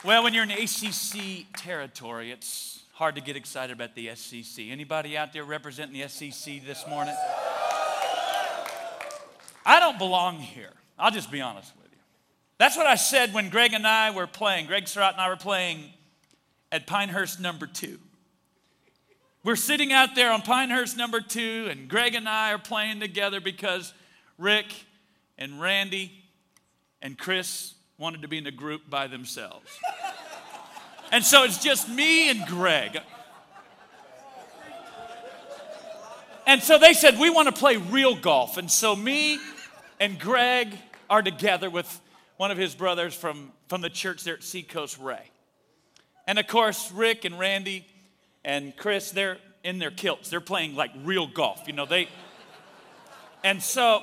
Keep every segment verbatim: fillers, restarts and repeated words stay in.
Well, when you're in A C C territory, it's hard to get excited about the S E C. Anybody out there representing the S E C this morning? I don't belong here. I'll just be honest with you. That's what I said when Greg and I were playing. Greg Surratt and I were playing at Pinehurst number two. We're sitting out there on Pinehurst number two, and Greg and I are playing together because Rick and Randy and Chris wanted to be in a group by themselves. And so it's just me and Greg. And so they said, we want to play real golf. And so me and Greg are together with one of his brothers from, from the church there at Seacoast Ray. And of course, Rick and Randy and Chris, they're in their kilts. They're playing like real golf. You know, they, and so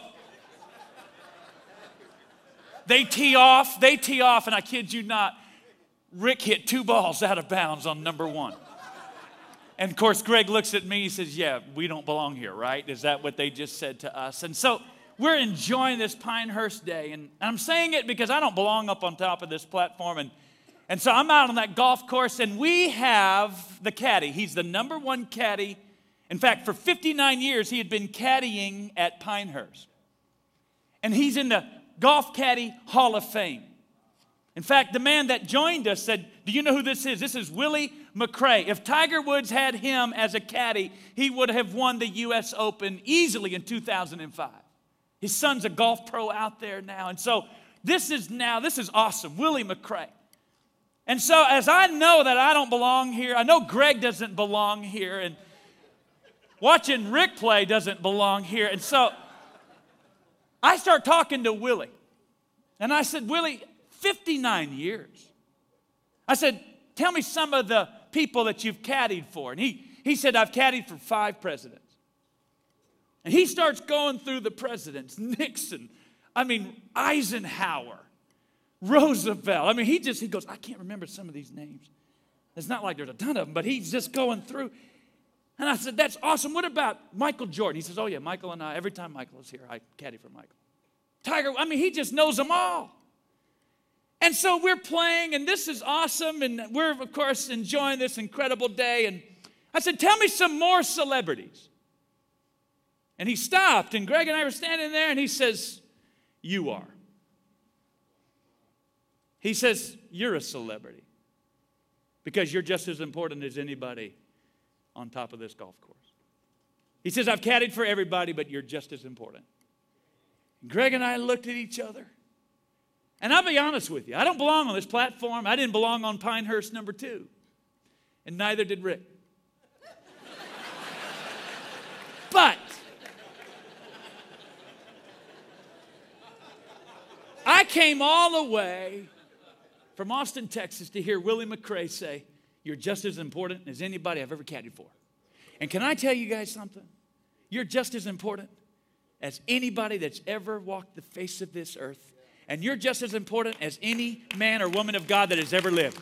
they tee off, they tee off, and I kid you not, Rick hit two balls out of bounds on number one. And of course, Greg looks at me, he says, yeah, we don't belong here, right? Is that what they just said to us? And so we're enjoying this Pinehurst day. And I'm saying it because I don't belong up on top of this platform. And, and so I'm out on that golf course, and we have the caddy. He's the number one caddy. In fact, for fifty-nine years, he had been caddying at Pinehurst. And he's in the Golf Caddy Hall of Fame. In fact, the man that joined us said, do you know who this is? This is Willie McRae. If Tiger Woods had him as a caddy, he would have won the U S Open easily in two thousand five. His son's a golf pro out there now. And so this is now, this is awesome, Willie McRae. And so as I know that I don't belong here, I know Greg doesn't belong here, and watching Rick play doesn't belong here. And so I start talking to Willie. And I said, Willie, fifty-nine years. I said, tell me some of the people that you've caddied for. And he, he said, I've caddied for five presidents. And he starts going through the presidents. Nixon, I mean, Eisenhower, Roosevelt. I mean, he just, he goes, I can't remember some of these names. It's not like there's a ton of them, but he's just going through. And I said, that's awesome. What about Michael Jordan? He says, oh yeah, Michael and I, every time Michael is here, I caddy for Michael. Tiger, I mean, he just knows them all. And so we're playing, and this is awesome, and we're, of course, enjoying this incredible day. And I said, tell me some more celebrities. And he stopped, and Greg and I were standing there, and he says, you are. He says, you're a celebrity because you're just as important as anybody on top of this golf course. He says, I've caddied for everybody, but you're just as important. Greg and I looked at each other. And I'll be honest with you, I don't belong on this platform. I didn't belong on Pinehurst number two. And neither did Rick. But I came all the way from Austin, Texas to hear Willie McRae say, you're just as important as anybody I've ever caddied for. And can I tell you guys something? You're just as important as anybody that's ever walked the face of this earth. And you're just as important as any man or woman of God that has ever lived.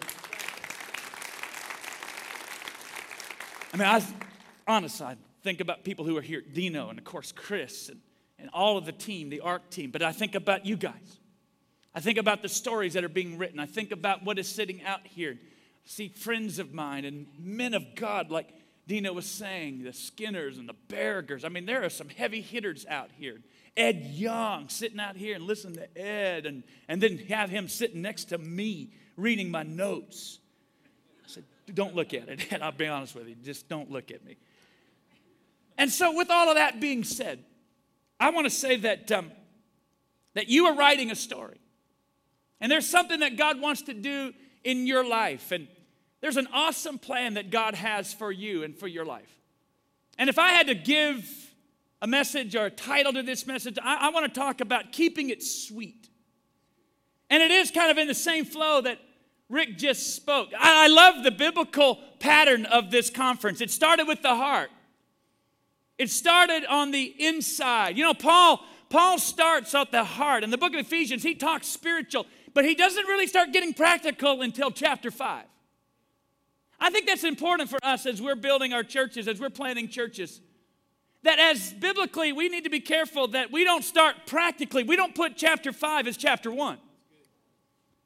I mean, I honestly, I think about people who are here, Dino and, of course, Chris and, and all of the team, the ARC team. But I think about you guys. I think about the stories that are being written. I think about what is sitting out here. I see friends of mine and men of God, like Dino was saying, the Skinners and the Bergers. I mean, there are some heavy hitters out here. Ed Young sitting out here and listen to Ed and, and then have him sitting next to me reading my notes. I said, don't look at it, Ed. I'll be honest with you. Just don't look at me. And so with all of that being said, I want to say that, um, that you are writing a story. And there's something that God wants to do in your life. And there's an awesome plan that God has for you and for your life. And if I had to give a message or a title to this message, I, I want to talk about keeping it sweet. And it is kind of in the same flow that Rick just spoke. I, I love the biblical pattern of this conference. It started with the heart. It started on the inside. You know, Paul, Paul starts at the heart. In the book of Ephesians, he talks spiritual, but he doesn't really start getting practical until chapter five. I think that's important for us as we're building our churches, as we're planting churches. That as biblically, we need to be careful that we don't start practically. We don't put chapter five as chapter one.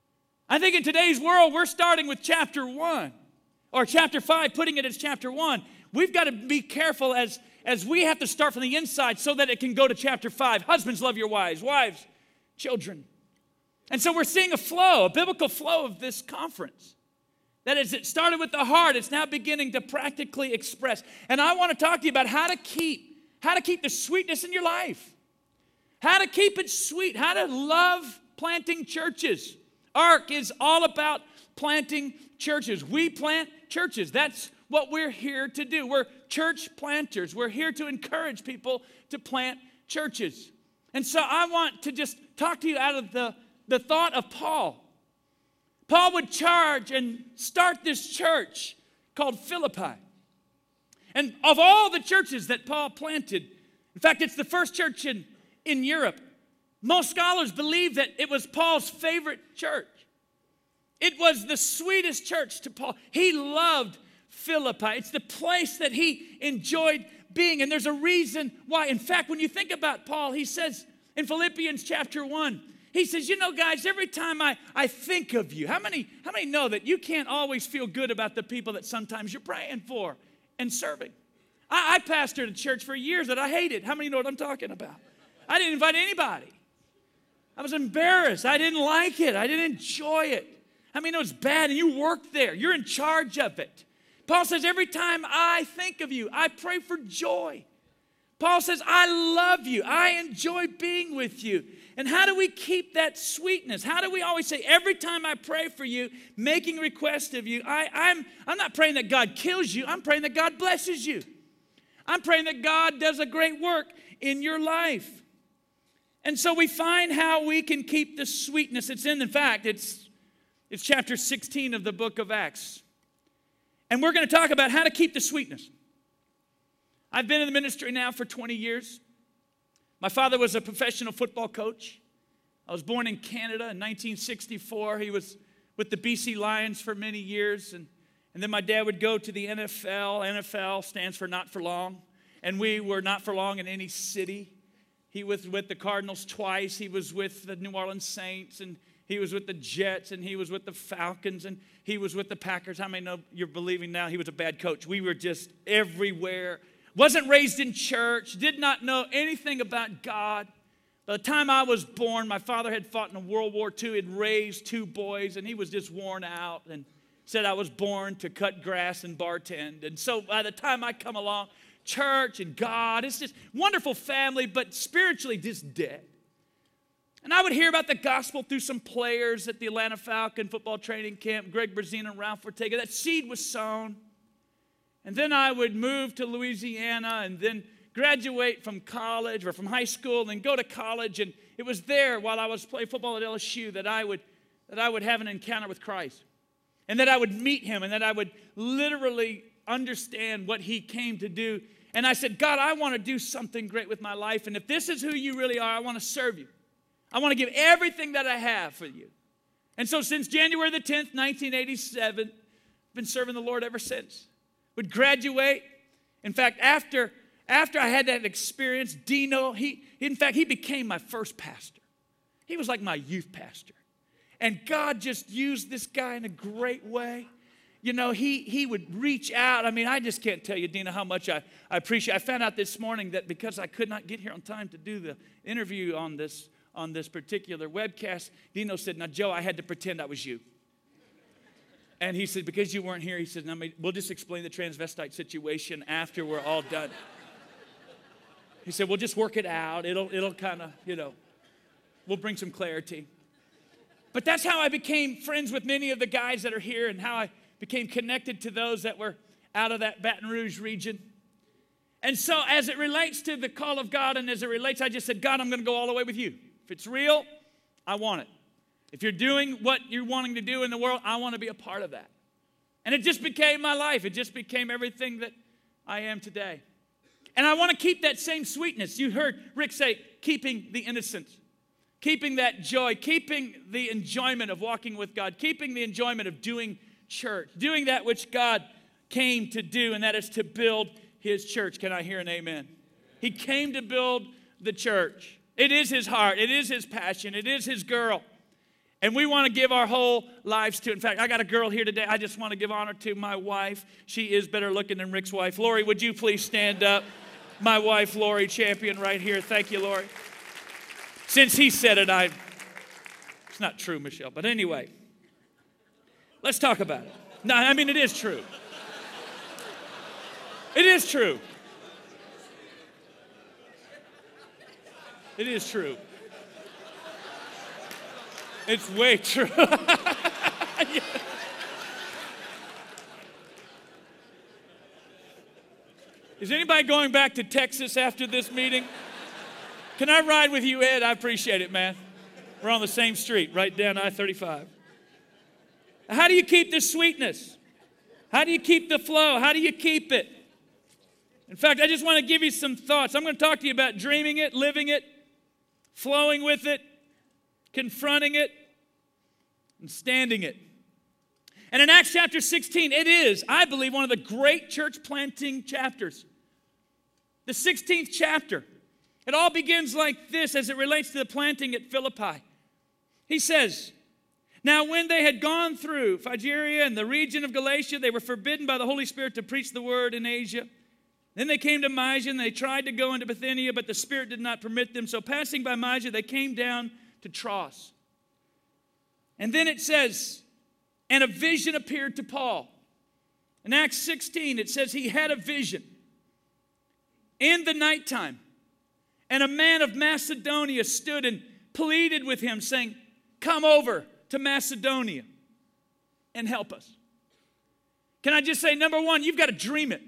I think in today's world, we're starting with chapter one or chapter five, putting it as chapter one. We've got to be careful as, as we have to start from the inside so that it can go to chapter five. Husbands, love your wives. Wives, children. And so we're seeing a flow, a biblical flow of this conference. That is, it started with the heart. It's now beginning to practically express. And I want to talk to you about how to keep, how to keep the sweetness in your life. How to keep it sweet. How to love planting churches. Ark is all about planting churches. We plant churches. That's what we're here to do. We're church planters. We're here to encourage people to plant churches. And so I want to just talk to you out of the, the thought of Paul. Paul would charge and start this church called Philippi. And of all the churches that Paul planted, in fact, it's the first church in, in Europe. Most scholars believe that it was Paul's favorite church. It was the sweetest church to Paul. He loved Philippi. It's the place that he enjoyed being. And there's a reason why. In fact, when you think about Paul, he says in Philippians chapter one, he says, you know, guys, every time I, I think of you, how many, how many know that you can't always feel good about the people that sometimes you're praying for and serving? I, I pastored a church for years that I hated. How many know what I'm talking about? I didn't invite anybody. I was embarrassed. I didn't like it. I didn't enjoy it. I mean, it was bad, and you worked there. You're in charge of it. Paul says, every time I think of you, I pray for joy. Paul says, I love you. I enjoy being with you. And how do we keep that sweetness? How do we always say, every time I pray for you, making request of you, I, I'm, I'm not praying that God kills you. I'm praying that God blesses you. I'm praying that God does a great work in your life. And so we find how we can keep the sweetness. It's in, in fact, it's, it's chapter sixteen of the book of Acts. And we're going to talk about how to keep the sweetness. I've been in the ministry now for twenty years. My father was a professional football coach. I was born in Canada in nineteen sixty-four. He was with the B C Lions for many years. And, and then my dad would go to the N F L. N F L stands for not for long. And we were not for long in any city. He was with the Cardinals twice. He was with the New Orleans Saints. And he was with the Jets. And he was with the Falcons. And he was with the Packers. How many know you're believing now he was a bad coach? We were just everywhere. Wasn't raised in church. Did not know anything about God. By the time I was born, my father had fought in World War Two. He had raised two boys. And he was just worn out. And said I was born to cut grass and bartend. And so by the time I come along, church and God, it's just wonderful family, but spiritually just dead. And I would hear about the gospel through some players at the Atlanta Falcon football training camp, Greg Brazina and Ralph Ortega. That seed was sown. And then I would move to Louisiana and then graduate from college or from high school and go to college. And it was there while I was playing football at L S U that I would, that I would have an encounter with Christ. And that I would meet him and that I would literally understand what he came to do. And I said, God, I want to do something great with my life. And if this is who you really are, I want to serve you. I want to give everything that I have for you. And so since January the tenth, nineteen eighty-seven, I've been serving the Lord ever since. Would graduate. In fact, after, after I had that experience, Dino, he, in fact, he became my first pastor. He was like my youth pastor. And God just used this guy in a great way. You know, he, he would reach out. I mean, I just can't tell you, Dina, how much I, I appreciate. I found out this morning that because I could not get here on time to do the interview on this, on this particular webcast, Dino said, now, Joe, I had to pretend I was you. And he said, because you weren't here, he said, now, we'll just explain the transvestite situation after we're all done. He said, we'll just work it out. It'll, it'll kind of, you know, we'll bring some clarity. But that's how I became friends with many of the guys that are here and how I became connected to those that were out of that Baton Rouge region. And so as it relates to the call of God and as it relates, I just said, God, I'm going to go all the way with you. If it's real, I want it. If you're doing what you're wanting to do in the world, I want to be a part of that. And it just became my life. It just became everything that I am today. And I want to keep that same sweetness. You heard Rick say, keeping the innocence, keeping that joy, keeping the enjoyment of walking with God, keeping the enjoyment of doing church, doing that which God came to do, and that is to build his church. Can I hear an amen? He came to build the church. It is his heart. It is his passion. It is his girl. And we want to give our whole lives to it. In fact, I got a girl here today. I just want to give honor to my wife. She is better looking than Rick's wife. Lori, would you please stand up? My wife, Lori, champion right here. Thank you, Lori. Since he said it, I, it's not true, Michelle. But anyway, let's talk about it. No, I mean, it is true. It is true. It is true. It's way true. Yeah. Is anybody going back to Texas after this meeting? Can I ride with you, Ed? I appreciate it, man. We're on the same street, right down I thirty-five. How do you keep this sweetness? How do you keep the flow? How do you keep it? In fact, I just want to give you some thoughts. I'm going to talk to you about dreaming it, living it, flowing with it, confronting it, and standing it. And in Acts chapter sixteen, it is, I believe, one of the great church planting chapters. The sixteenth chapter. It all begins like this as it relates to the planting at Philippi. He says, now when they had gone through Phrygia and the region of Galatia, they were forbidden by the Holy Spirit to preach the word in Asia. Then they came to Mysia, and they tried to go into Bithynia, but the Spirit did not permit them. So passing by Mysia, they came down to Troas. And then it says, and a vision appeared to Paul. In Acts sixteen, it says he had a vision in the nighttime. And a man of Macedonia stood and pleaded with him, saying, come over to Macedonia and help us. Can I just say, number one, you've got to dream it.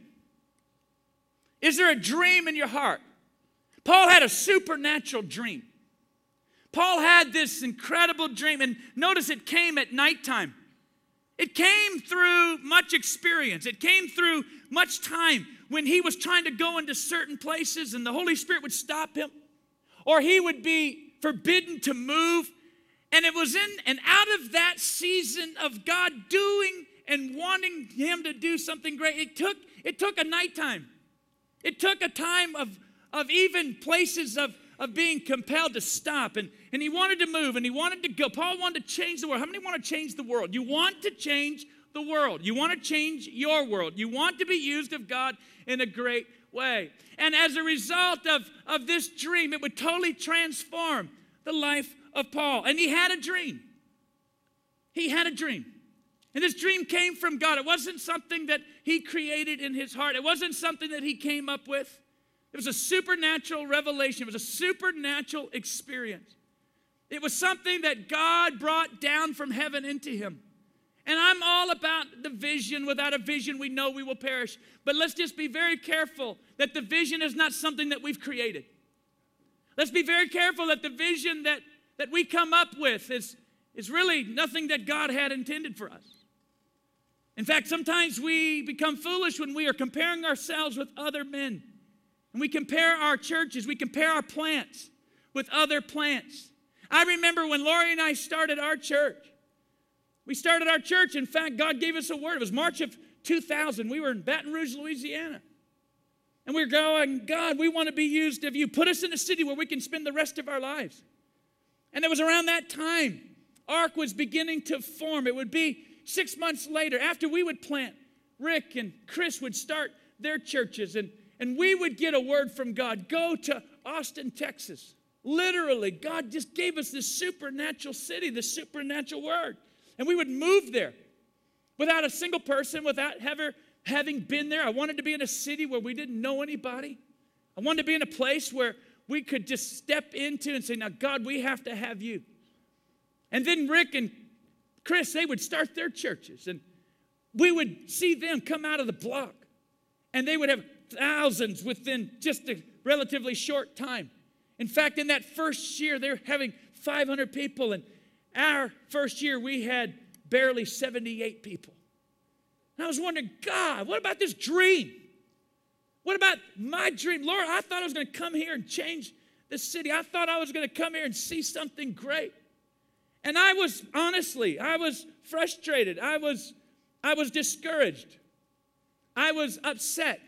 Is there a dream in your heart? Paul had a supernatural dream. Paul had this incredible dream, and notice it came at nighttime. It came through much experience. It came through much time when he was trying to go into certain places and the Holy Spirit would stop him, or he would be forbidden to move. And it was in and out of that season of God doing and wanting him to do something great. It took, it took a nighttime. It took a time of, of even places of, of being compelled to stop. And, and he wanted to move and he wanted to go. Paul wanted to change the world. How many want to change the world? You want to change the world. You want to change your world. You want to be used of God in a great way. And as a result of, of this dream, it would totally transform the life of Paul. And he had a dream. He had a dream. And this dream came from God. It wasn't something that he created in his heart. It wasn't something that he came up with. It was a supernatural revelation. It was a supernatural experience. It was something that God brought down from heaven into him. And I'm all about the vision. Without a vision, we know we will perish. But let's just be very careful that the vision is not something that we've created. Let's be very careful that the vision that, that we come up with is, is really nothing that God had intended for us. In fact, sometimes we become foolish when we are comparing ourselves with other men. And we compare our churches, we compare our plants with other plants. I remember when Lori and I started our church. We started our church. In fact, God gave us a word. It was March of two thousand. We were in Baton Rouge, Louisiana. And we were going, God, we want to be used of you. Put us in a city where we can spend the rest of our lives. And it was around that time, Ark was beginning to form. It would be six months later, after we would plant, Rick and Chris would start their churches. And, and we would get a word from God. Go to Austin, Texas. Literally, God just gave us this supernatural city, this supernatural word. And we would move there without a single person, without ever having been there. I wanted to be in a city where we didn't know anybody. I wanted to be in a place where we could just step into and say, now, God, we have to have you. And then Rick and Chris, they would start their churches. And we would see them come out of the block. And they would have thousands within just a relatively short time. In fact, in that first year, they were having five hundred people. And our first year, we had barely seventy-eight people. And I was wondering, God, what about this dream? What about my dream? Lord, I thought I was going to come here and change the city. I thought I was going to come here and see something great. And I was, honestly, I was frustrated. I was, I was discouraged. I was upset.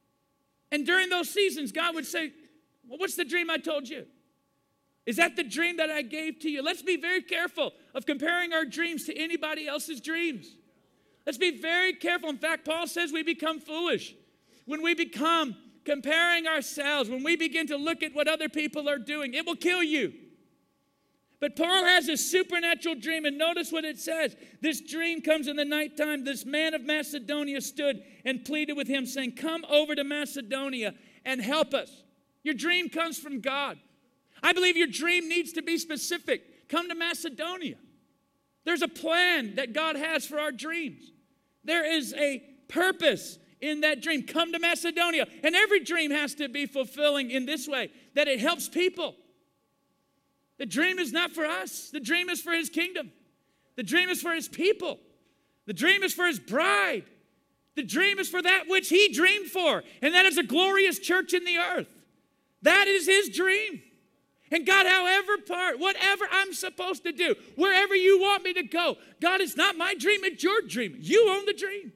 And during those seasons, God would say, well, what's the dream I told you? Is that the dream that I gave to you? Let's be very careful of comparing our dreams to anybody else's dreams. Let's be very careful. In fact, Paul says we become foolish when we become comparing ourselves, when we begin to look at what other people are doing. It will kill you. But Paul has a supernatural dream, and notice what it says. This dream comes in the nighttime. This man of Macedonia stood and pleaded with him, saying, come over to Macedonia and help us. Your dream comes from God. I believe your dream needs to be specific. Come to Macedonia. There's a plan that God has for our dreams. There is a purpose in that dream. Come to Macedonia. And every dream has to be fulfilling in this way, that it helps people. The dream is not for us. The dream is for his kingdom. The dream is for his people. The dream is for his bride. The dream is for that which he dreamed for, and that is a glorious church in the earth. That is his dream. And God, however part, whatever I'm supposed to do, wherever you want me to go, God, it's not my dream, it's your dream. You own the dream.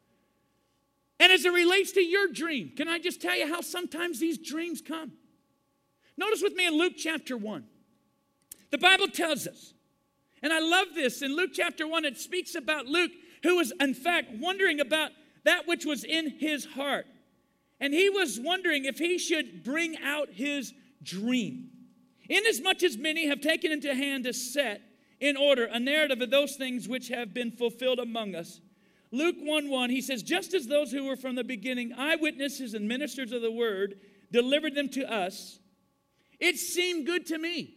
And as it relates to your dream, can I just tell you how sometimes these dreams come? Notice with me in Luke chapter one. The Bible tells us, and I love this, in Luke chapter one, it speaks about Luke, who was in fact wondering about that which was in his heart. And he was wondering if he should bring out his dream. Inasmuch as many have taken into hand to set in order a narrative of those things which have been fulfilled among us. Luke one one, he says, just as those who were from the beginning eyewitnesses and ministers of the word delivered them to us, it seemed good to me.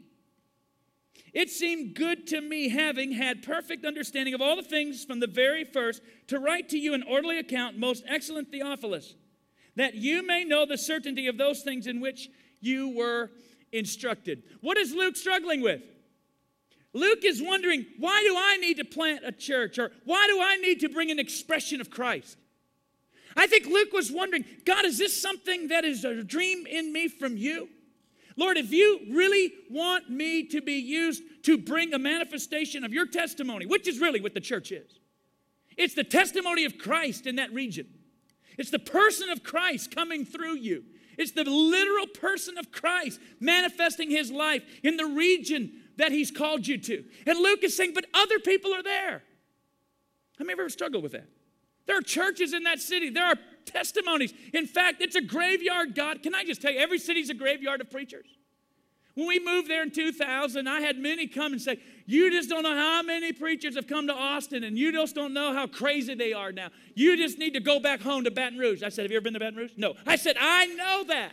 It seemed good to me, having had perfect understanding of all the things from the very first, to write to you an orderly account, most excellent Theophilus, that you may know the certainty of those things in which you were instructed. What is Luke struggling with? Luke is wondering, why do I need to plant a church? Or why do I need to bring an expression of Christ? I think Luke was wondering, God, is this something that is a dream in me from you? Lord, if you really want me to be used to bring a manifestation of your testimony, which is really what the church is. It's the testimony of Christ in that region. It's the person of Christ coming through you. It's the literal person of Christ manifesting his life in the region that he's called you to. And Luke is saying, but other people are there. How many of you ever struggled with that? There are churches in that city. There are testimonies. In fact, it's a graveyard, God. Can I just tell you, every city's a graveyard of preachers. When we moved there in two thousand, I had many come and say, you just don't know how many preachers have come to Austin, and you just don't know how crazy they are now. You just need to go back home to Baton Rouge. I said, have you ever been to Baton Rouge? No. I said, I know that.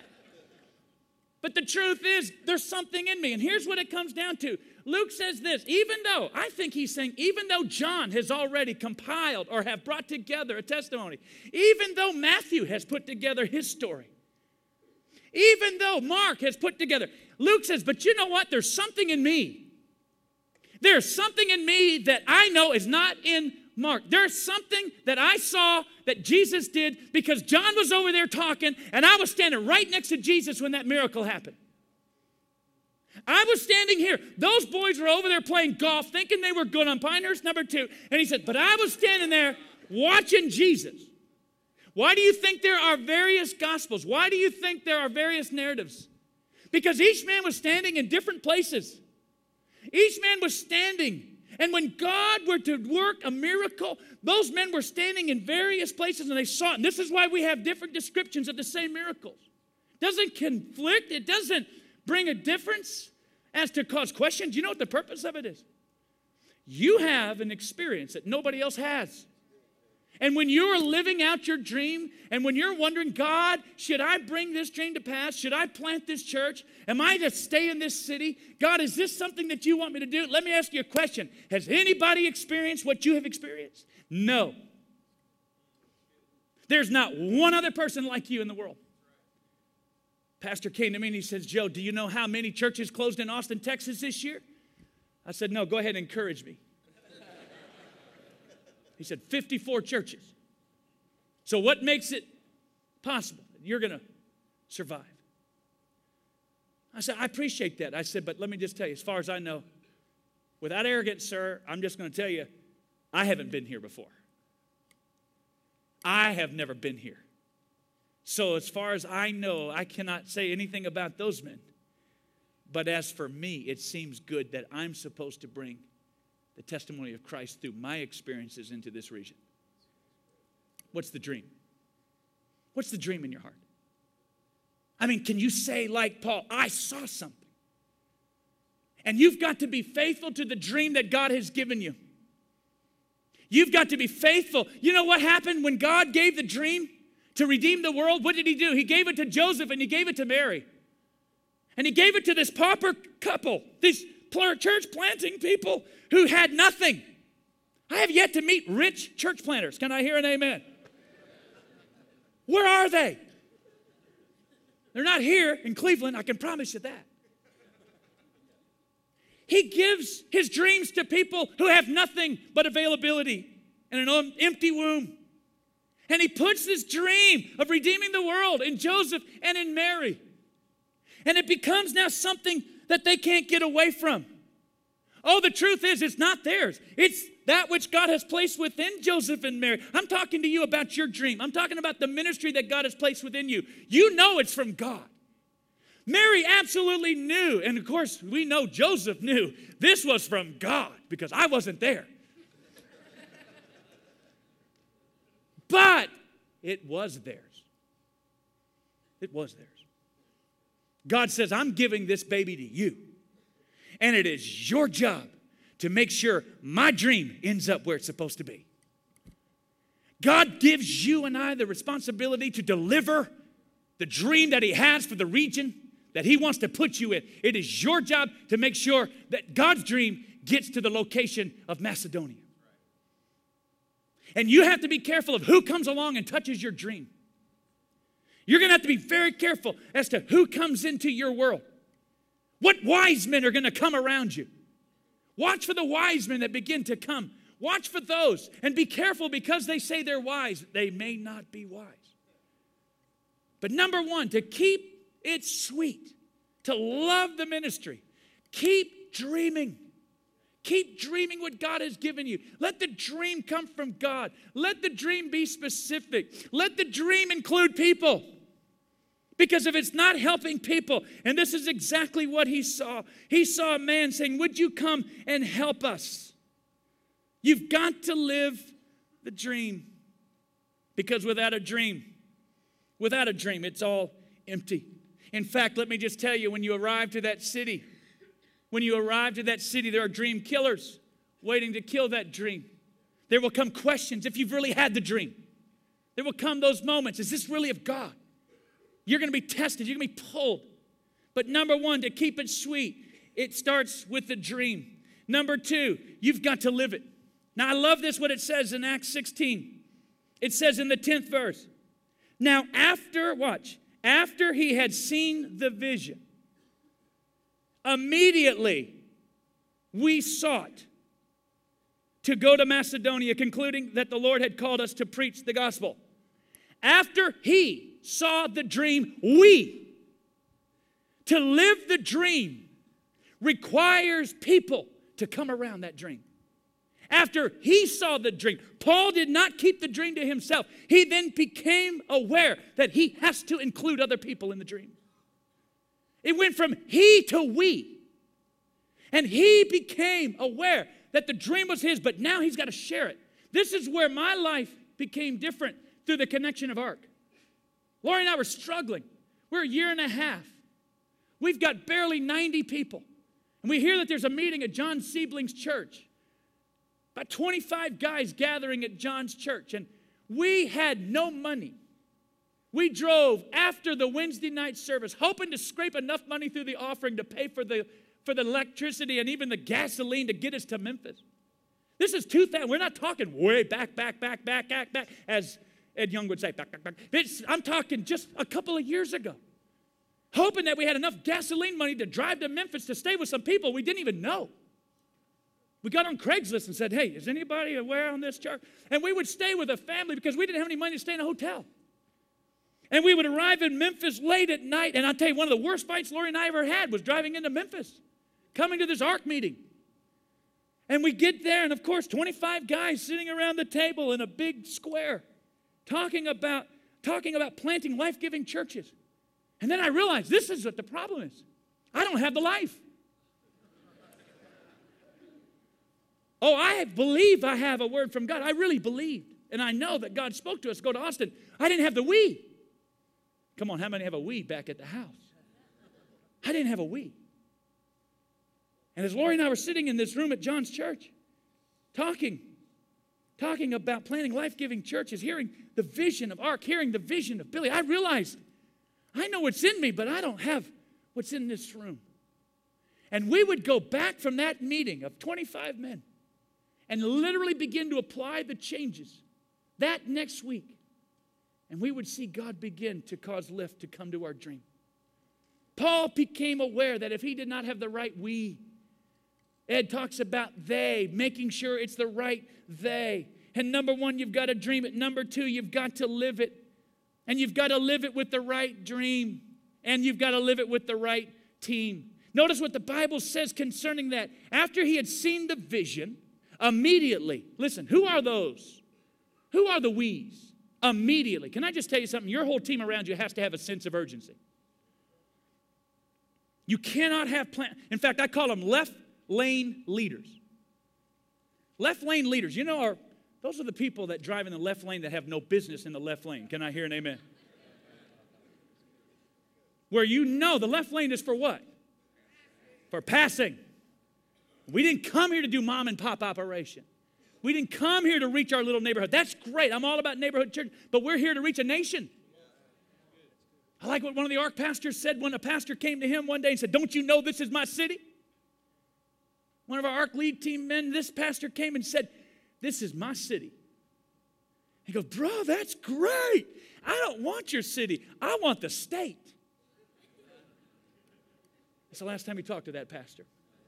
But the truth is, there's something in me. And here's what it comes down to. Luke says this, even though, I think he's saying, even though John has already compiled or have brought together a testimony, even though Matthew has put together his story, even though Mark has put together, Luke says, but you know what? There's something in me. There's something in me that I know is not in Mark. There's something that I saw that Jesus did because John was over there talking and I was standing right next to Jesus when that miracle happened. I was standing here. Those boys were over there playing golf thinking they were good on Pinehurst number two. And he said, but I was standing there watching Jesus. Why do you think there are various gospels? Why do you think there are various narratives? Because each man was standing in different places. Each man was standing. And when God were to work a miracle, those men were standing in various places and they saw it. And this is why we have different descriptions of the same miracles. It doesn't conflict. It doesn't bring a difference as to cause questions. You know what the purpose of it is? You have an experience that nobody else has. And when you're living out your dream, and when you're wondering, God, should I bring this dream to pass? Should I plant this church? Am I to stay in this city? God, is this something that you want me to do? Let me ask you a question. Has anybody experienced what you have experienced? No. There's not one other person like you in the world. Pastor came to me and he says, Joe, do you know how many churches closed in Austin, Texas this year? I said, no, go ahead and encourage me. He said, fifty-four churches. So what makes it possible that you're going to survive? I said, I appreciate that. I said, but let me just tell you, as far as I know, without arrogance, sir, I'm just going to tell you, I haven't been here before. I have never been here. So as far as I know, I cannot say anything about those men. But as for me, it seems good that I'm supposed to bring the testimony of Christ through my experiences into this region. What's the dream? What's the dream in your heart? I mean, can you say like Paul, I saw something? And you've got to be faithful to the dream that God has given you. You've got to be faithful. You know what happened when God gave the dream to redeem the world? What did he do? He gave it to Joseph and he gave it to Mary. And he gave it to this pauper couple, these church planting people who had nothing. I have yet to meet rich church planters. Can I hear an amen? Where are they? They're not here in Cleveland, I can promise you that. He gives his dreams to people who have nothing but availability and an empty womb. And he puts this dream of redeeming the world in Joseph and in Mary. And it becomes now something that they can't get away from. Oh, the truth is, it's not theirs. It's that which God has placed within Joseph and Mary. I'm talking to you about your dream. I'm talking about the ministry that God has placed within you. You know it's from God. Mary absolutely knew, and of course, we know Joseph knew this was from God because I wasn't there. But it was theirs. It was theirs. God says, I'm giving this baby to you, and it is your job to make sure my dream ends up where it's supposed to be. God gives you and I the responsibility to deliver the dream that he has for the region that he wants to put you in. It is your job to make sure that God's dream gets to the location of Macedonia. And you have to be careful of who comes along and touches your dream. You're going to have to be very careful as to who comes into your world. What wise men are going to come around you? Watch for the wise men that begin to come. Watch for those and be careful because they say they're wise. They may not be wise. But number one, to keep it sweet, to love the ministry, keep dreaming. Keep dreaming what God has given you. Let the dream come from God. Let the dream be specific. Let the dream include people. Because if it's not helping people, and this is exactly what he saw. He saw a man saying, would you come and help us? You've got to live the dream. Because without a dream, without a dream, it's all empty. In fact, let me just tell you, when you arrive to that city, when you arrive to that city, there are dream killers waiting to kill that dream. There will come questions if you've really had the dream. There will come those moments. Is this really of God? You're going to be tested. You're going to be pulled. But number one, to keep it sweet, it starts with the dream. Number two, you've got to live it. Now, I love this, what it says in Acts sixteen. It says in the tenth verse, now after, watch, after he had seen the vision, immediately we sought to go to Macedonia, concluding that the Lord had called us to preach the gospel. After he saw the dream, we, to live the dream, requires people to come around that dream. After he saw the dream, Paul did not keep the dream to himself. He then became aware that he has to include other people in the dream. It went from he to we. And he became aware that the dream was his, but now he's got to share it. This is where my life became different through the connection of ARC. Lori and I were struggling. We're a year and a half. We've got barely ninety people. And we hear that there's a meeting at John Siebling's church. About twenty-five guys gathering at John's church. And we had no money. We drove after the Wednesday night service, hoping to scrape enough money through the offering to pay for the, for the electricity and even the gasoline to get us to Memphis. This is two thousand. We're not talking way back, back, back, back, back, back, as Ed Young would say, back, back, back. It's, I'm talking just a couple of years ago. Hoping that we had enough gasoline money to drive to Memphis to stay with some people we didn't even know. We got on Craigslist and said, hey, is anybody aware on this church? And we would stay with a family because we didn't have any money to stay in a hotel. And we would arrive in Memphis late at night. And I'll tell you, one of the worst fights Lori and I ever had was driving into Memphis, coming to this ARC meeting. And we get there, and of course, twenty-five guys sitting around the table in a big square talking about, talking about planting life-giving churches. And then I realized this is what the problem is. I don't have the life. Oh, I believe I have a word from God. I really believed. And I know that God spoke to us. Go to Austin. I didn't have the we. Come on, how many have a we back at the house? I didn't have a we. And as Lori and I were sitting in this room at John's church, talking, talking about planting life-giving churches, hearing the vision of Ark, hearing the vision of Billy, I realized I know what's in me, but I don't have what's in this room. And we would go back from that meeting of twenty-five men and literally begin to apply the changes that next week. And we would see God begin to cause lift to come to our dream. Paul became aware that if he did not have the right we, Ed talks about they, making sure it's the right they. And number one, you've got to dream it. Number two, you've got to live it. And you've got to live it with the right dream. And you've got to live it with the right team. Notice what the Bible says concerning that. After he had seen the vision, immediately, listen, who are those? Who are the we's? Immediately. Can I just tell you something? Your whole team around you has to have a sense of urgency. You cannot have plan. In fact, I call them left lane leaders. Left lane leaders, you know, are those are the people that drive in the left lane that have no business in the left lane. Can I hear an amen? Where you know the left lane is for what? For passing. We didn't come here to do mom and pop operation. We didn't come here to reach our little neighborhood. That's great. I'm all about neighborhood church, but we're here to reach a nation. I like what one of the Ark pastors said when a pastor came to him one day and said, "Don't you know this is my city?" One of our Ark lead team men, this pastor came and said, "This is my city." He goes, "Bro, that's great. I don't want your city. I want the state." That's the last time he talked to that pastor.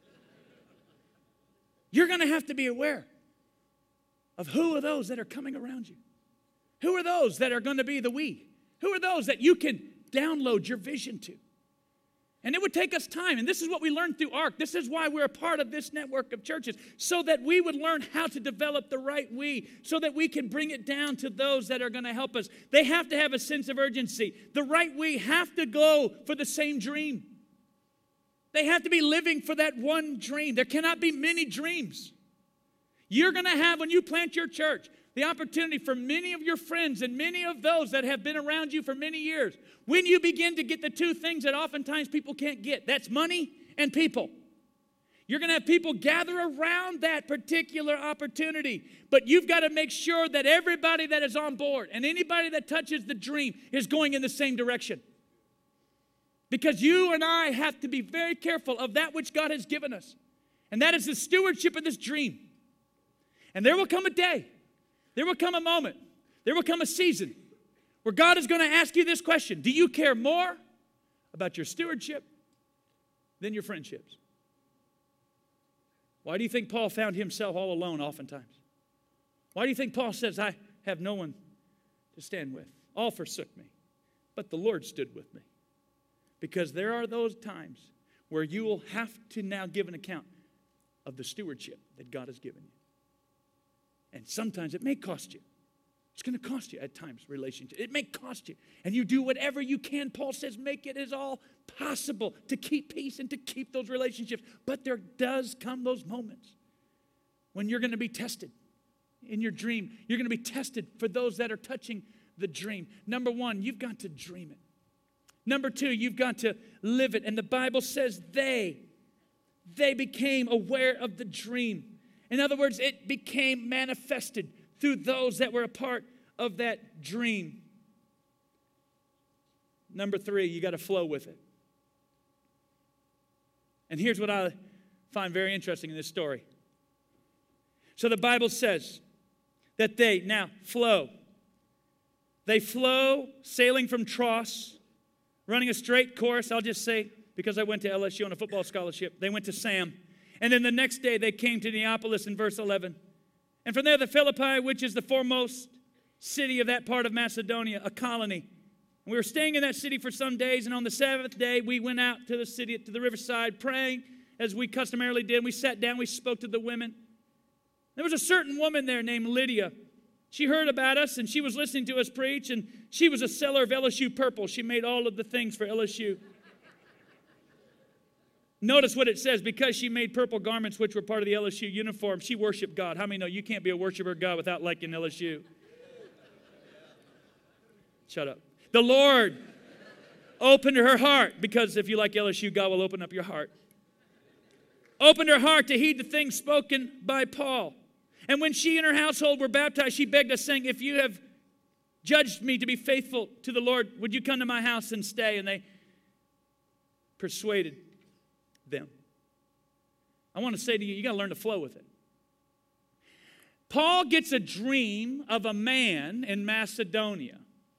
You're going to have to be aware of who are those that are coming around you. Who are those that are going to be the we? Who are those that you can download your vision to? And it would take us time. And this is what we learned through Ark. This is why we're a part of this network of churches, so that we would learn how to develop the right we, so that we can bring it down to those that are going to help us. They have to have a sense of urgency. The right we have to go for the same dream. They have to be living for that one dream. There cannot be many dreams. You're going to have, when you plant your church, the opportunity for many of your friends and many of those that have been around you for many years, when you begin to get the two things that oftentimes people can't get, that's money and people. You're going to have people gather around that particular opportunity, but you've got to make sure that everybody that is on board and anybody that touches the dream is going in the same direction. Because you and I have to be very careful of that which God has given us, and that is the stewardship of this dream. And there will come a day, there will come a moment, there will come a season where God is going to ask you this question: do you care more about your stewardship than your friendships? Why do you think Paul found himself all alone oftentimes? Why do you think Paul says, "I have no one to stand with. All forsook me, but the Lord stood with me"? Because there are those times where you will have to now give an account of the stewardship that God has given you. And sometimes it may cost you. It's going to cost you at times, relationship. It may cost you. And you do whatever you can. Paul says, make it as all possible to keep peace and to keep those relationships. But there does come those moments when you're going to be tested in your dream. You're going to be tested for those that are touching the dream. Number one, you've got to dream it. Number two, you've got to live it. And the Bible says they, they became aware of the dream. In other words, it became manifested through those that were a part of that dream. Number three, you got to flow with it. And here's what I find very interesting in this story. So the Bible says that they now flow. They flow, sailing from Troas, running a straight course. I'll just say, because I went to L S U on a football scholarship, they went to Sam. And then the next day they came to Neapolis in verse eleven. And from there the Philippi, which is the foremost city of that part of Macedonia, a colony. And we were staying in that city for some days, and on the seventh day we went out to the city, to the riverside, praying as we customarily did. We sat down, we spoke to the women. There was a certain woman there named Lydia. She heard about us, and she was listening to us preach, and she was a seller of L S U Purple. She made all of the things for L S U. Notice what it says. Because she made purple garments, which were part of the L S U uniform, she worshiped God. How many know you can't be a worshiper of God without liking L S U? Shut up. The Lord opened her heart, because if you like L S U, God will open up your heart. Opened her heart to heed the things spoken by Paul. And when she and her household were baptized, she begged us, saying, if you have judged me to be faithful to the Lord, would you come to my house and stay? And they persuaded them. I want to say to you, you got to learn to flow with it. Paul gets a dream of a man in Macedonia.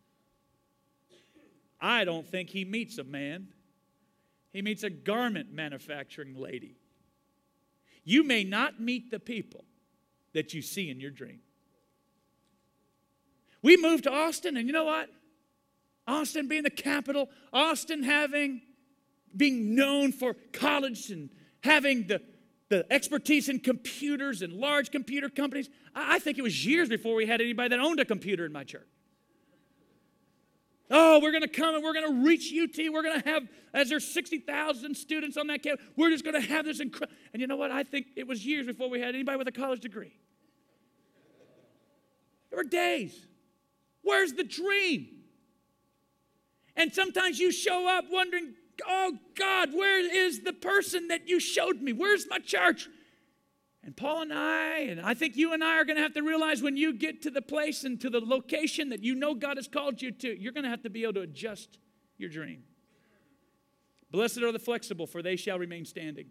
I don't think he meets a man. He meets a garment manufacturing lady. You may not meet the people that you see in your dream. We moved to Austin, and you know what? Austin being the capital, Austin having, being known for college and having the, the expertise in computers and large computer companies. I, I think it was years before we had anybody that owned a computer in my church. Oh, we're going to come and we're going to reach U T. We're going to have, as there's sixty thousand students on that campus, we're just going to have this incredible. And you know what? I think it was years before we had anybody with a college degree. There were days. Where's the dream? And sometimes you show up wondering, oh, God, where is the person that you showed me? Where's my church? And Paul and I, and I think you and I are going to have to realize when you get to the place and to the location that you know God has called you to, you're going to have to be able to adjust your dream. Blessed are the flexible, for they shall remain standing.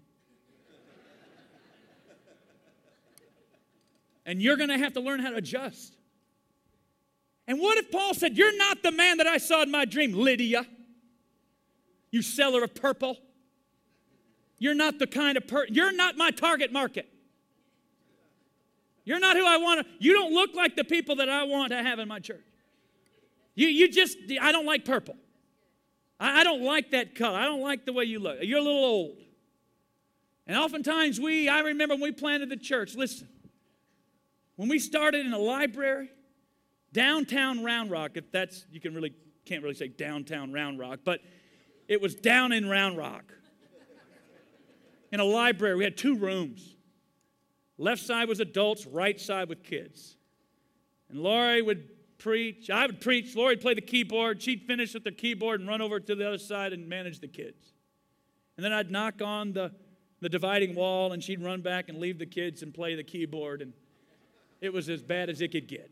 And you're going to have to learn how to adjust. And what if Paul said, you're not the man that I saw in my dream, Lydia, you seller of purple. You're not the kind of person, you're not my target market. You're not who I want to, you don't look like the people that I want to have in my church. You, you just, I don't like purple. I, I don't like that color. I don't like the way you look. You're a little old. And oftentimes we, I remember when we planted the church, listen, when we started in a library, downtown Round Rock, if that's, you can really, can't really say downtown Round Rock, but it was down in Round Rock. In a library, we had two rooms. Left side was adults, right side with kids. And Lori would preach. I would preach. Lori would play the keyboard. She'd finish with the keyboard and run over to the other side and manage the kids. And then I'd knock on the, the dividing wall, and she'd run back and leave the kids and play the keyboard. And it was as bad as it could get.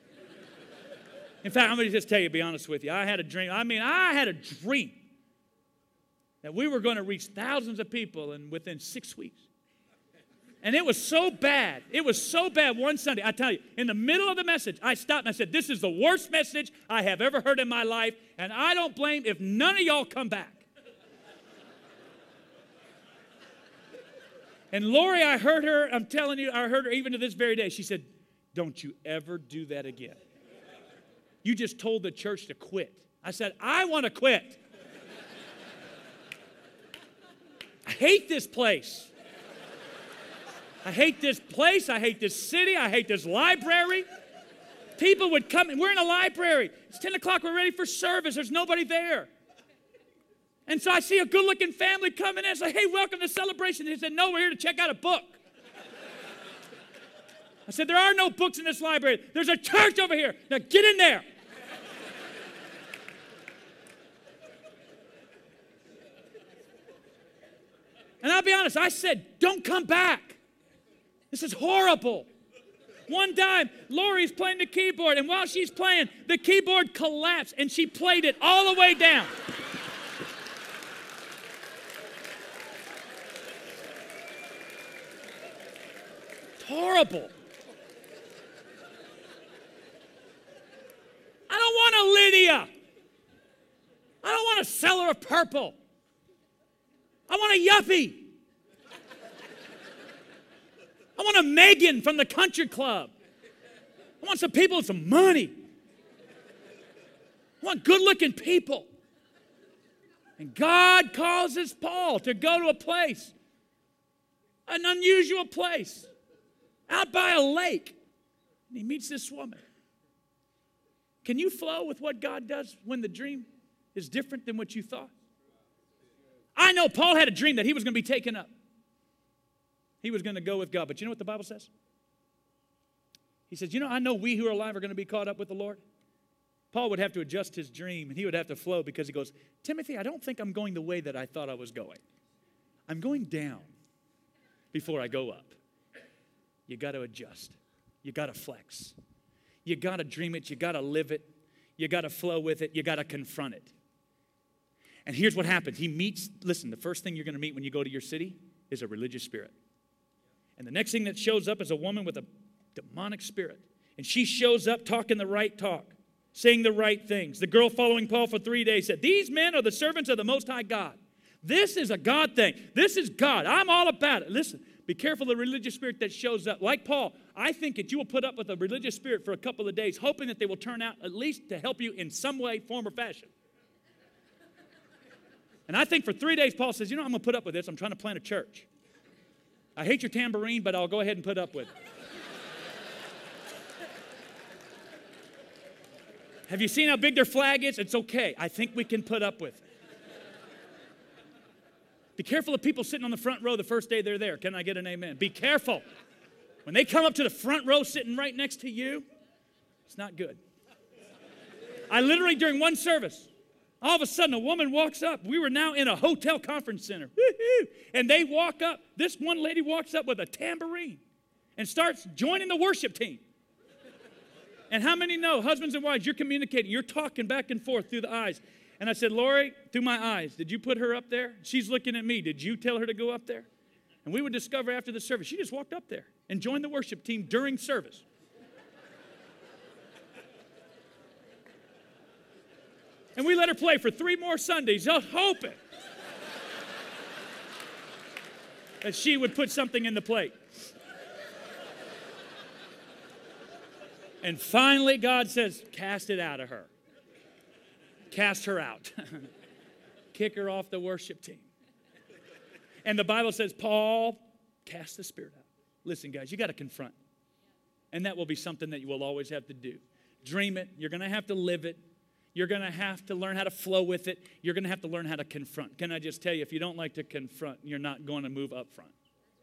In fact, I'm going to just tell you, be honest with you. I had a dream. I mean, I had a dream that we were going to reach thousands of people in within six weeks. And it was so bad. It was so bad one Sunday. I tell you, in the middle of the message, I stopped and I said, this is the worst message I have ever heard in my life, and I don't blame if none of y'all come back. And Lori, I heard her, I'm telling you, I heard her even to this very day. She said, don't you ever do that again. You just told the church to quit. I said, I want to quit. I hate this place. I hate this place. I hate this city. I hate this library. People would come. We're in a library. It's ten o'clock. We're ready for service. There's nobody there. And so I see a good-looking family coming in. I say, hey, welcome to Celebration. They said, no, we're here to check out a book. I said, there are no books in this library. There's a church over here. Now get in there. And I'll be honest, I said, don't come back. This is horrible. One time, Lori's playing the keyboard, and while she's playing, the keyboard collapsed, and she played it all the way down. It's horrible. I don't want a Lydia. I don't want a seller of purple. I want a yuppie. I want a Megan from the country club. I want some people with some money. I want good-looking people. And God causes Paul to go to a place, an unusual place, out by a lake. And he meets this woman. Can you flow with what God does when the dream is different than what you thought? I know Paul had a dream that he was going to be taken up. He was going to go with God. But you know what the Bible says? He says, you know, I know we who are alive are going to be caught up with the Lord. Paul would have to adjust his dream, and he would have to flow because he goes, Timothy, I don't think I'm going the way that I thought I was going. I'm going down before I go up. You got to adjust. You got to flex. You got to dream it. You got to live it. You got to flow with it. You got to confront it. And here's what happens. He meets, listen, the first thing you're going to meet when you go to your city is a religious spirit. And the next thing that shows up is a woman with a demonic spirit. And she shows up talking the right talk, saying the right things. The girl following Paul for three days said, these men are the servants of the Most High God. This is a God thing. This is God. I'm all about it. Listen, be careful of the religious spirit that shows up. Like Paul, I think that you will put up with a religious spirit for a couple of days, hoping that they will turn out at least to help you in some way, form, or fashion. And I think for three days, Paul says, you know, I'm going to put up with this. I'm trying to plant a church. I hate your tambourine, but I'll go ahead and put up with it. Have you seen how big their flag is? It's okay. I think we can put up with it. Be careful of people sitting on the front row the first day they're there. Can I get an amen? Be careful. When they come up to the front row sitting right next to you, it's not good. I literally, during one service, all of a sudden a woman walks up. We were now in a hotel conference center. Woo-hoo. And they walk up. This one lady walks up with a tambourine and starts joining the worship team. And how many know, husbands and wives, you're communicating. You're talking back and forth through the eyes. And I said, Lori, through my eyes, did you put her up there? She's looking at me. Did you tell her to go up there? And we would discover after the service, she just walked up there and joined the worship team during service. And we let her play for three more Sundays, hoping that she would put something in the plate. And finally, God says, cast it out of her. Cast her out. Kick her off the worship team. And the Bible says, Paul cast the spirit out. Listen, guys, you got to confront. And that will be something that you will always have to do. Dream it. You're going to have to live it. You're going to have to learn how to flow with it. You're going to have to learn how to confront. Can I just tell you, if you don't like to confront, you're not going to move up front.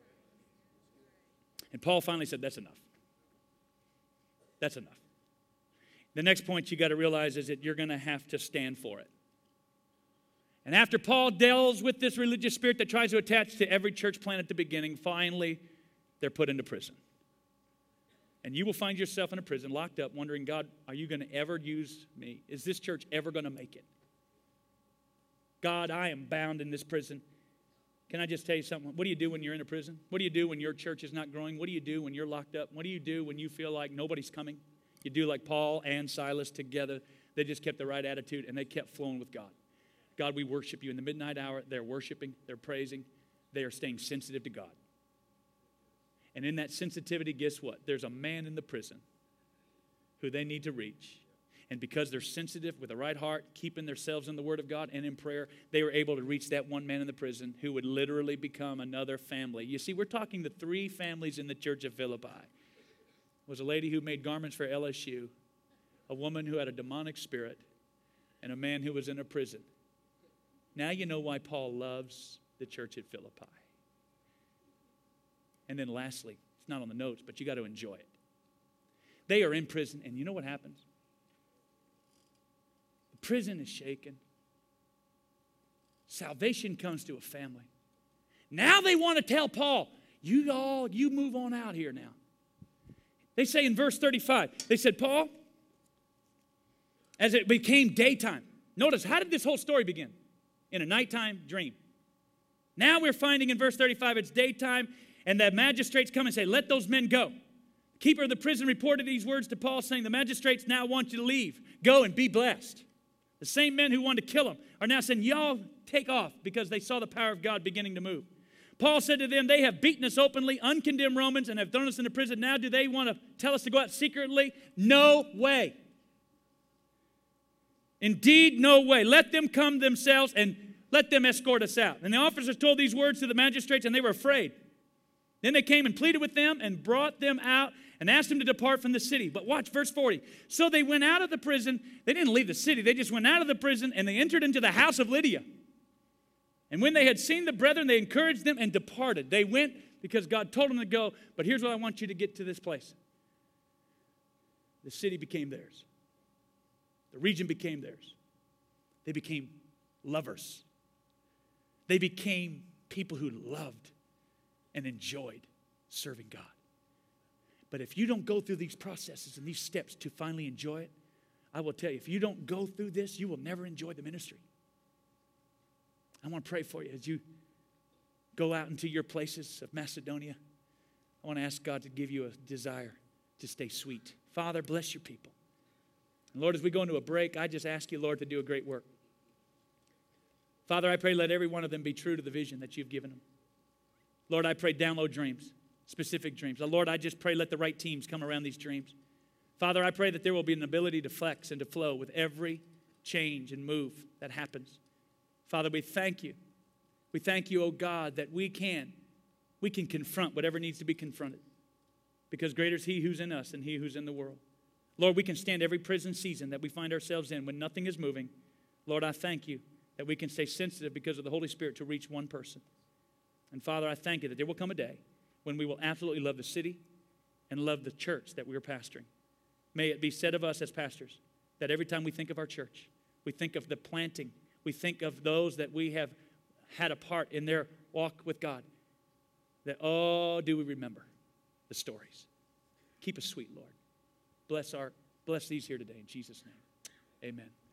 And Paul finally said, that's enough. That's enough. The next point you got to realize is that you're going to have to stand for it. And after Paul deals with this religious spirit that tries to attach to every church plant at the beginning, finally, they're put into prison. And you will find yourself in a prison, locked up, wondering, God, are you going to ever use me? Is this church ever going to make it? God, I am bound in this prison. Can I just tell you something? What do you do when you're in a prison? What do you do when your church is not growing? What do you do when you're locked up? What do you do when you feel like nobody's coming? You do like Paul and Silas together. They just kept the right attitude, and they kept flowing with God. God, we worship you. In the midnight hour, they're worshiping, they're praising, they are staying sensitive to God. And in that sensitivity, guess what? There's a man in the prison who they need to reach. And because they're sensitive with the right heart, keeping themselves in the Word of God and in prayer, they were able to reach that one man in the prison who would literally become another family. You see, we're talking the three families in the church of Philippi. It was a lady who made garments for L S U, a woman who had a demonic spirit, and a man who was in a prison. Now you know why Paul loves the church at Philippi. And then lastly, it's not on the notes, but you got to enjoy it. They are in prison, and you know what happens? The prison is shaken. Salvation comes to a family. Now they want to tell Paul, you all, you move on out here now. They say in verse thirty-five, they said, Paul, as it became daytime. Notice, how did this whole story begin? In a nighttime dream. Now we're finding in verse thirty-five, it's daytime, and the magistrates come and say, let those men go. The keeper of the prison reported these words to Paul, saying, the magistrates now want you to leave. Go and be blessed. The same men who wanted to kill him are now saying, y'all take off, because they saw the power of God beginning to move. Paul said to them, they have beaten us openly, uncondemned Romans, and have thrown us into prison. Now do they want to tell us to go out secretly? No way. Indeed, no way. Let them come themselves and let them escort us out. And the officers told these words to the magistrates, and they were afraid. Then they came and pleaded with them and brought them out and asked them to depart from the city. But watch verse forty. So they went out of the prison. They didn't leave the city. They just went out of the prison, and they entered into the house of Lydia. And when they had seen the brethren, they encouraged them and departed. They went because God told them to go. But here's what I want you to get to this place. The city became theirs. The region became theirs. They became lovers. They became people who loved and enjoyed serving God. But if you don't go through these processes and these steps to finally enjoy it, I will tell you, if you don't go through this, you will never enjoy the ministry. I want to pray for you as you go out into your places of Macedonia. I want to ask God to give you a desire to stay sweet. Father, bless your people. And Lord, as we go into a break, I just ask you, Lord, to do a great work. Father, I pray let every one of them be true to the vision that you've given them. Lord, I pray download dreams, specific dreams. Lord, I just pray let the right teams come around these dreams. Father, I pray that there will be an ability to flex and to flow with every change and move that happens. Father, we thank you. We thank you, oh God, that we can, we can confront whatever needs to be confronted. Because greater is he who's in us than he who's in the world. Lord, we can stand every prison season that we find ourselves in when nothing is moving. Lord, I thank you that we can stay sensitive because of the Holy Spirit to reach one person. And Father, I thank you that there will come a day when we will absolutely love the city and love the church that we are pastoring. May it be said of us as pastors that every time we think of our church, we think of the planting, we think of those that we have had a part in their walk with God, that, oh, do we remember the stories. Keep us sweet, Lord. Bless our, bless these here today in Jesus' name. Amen.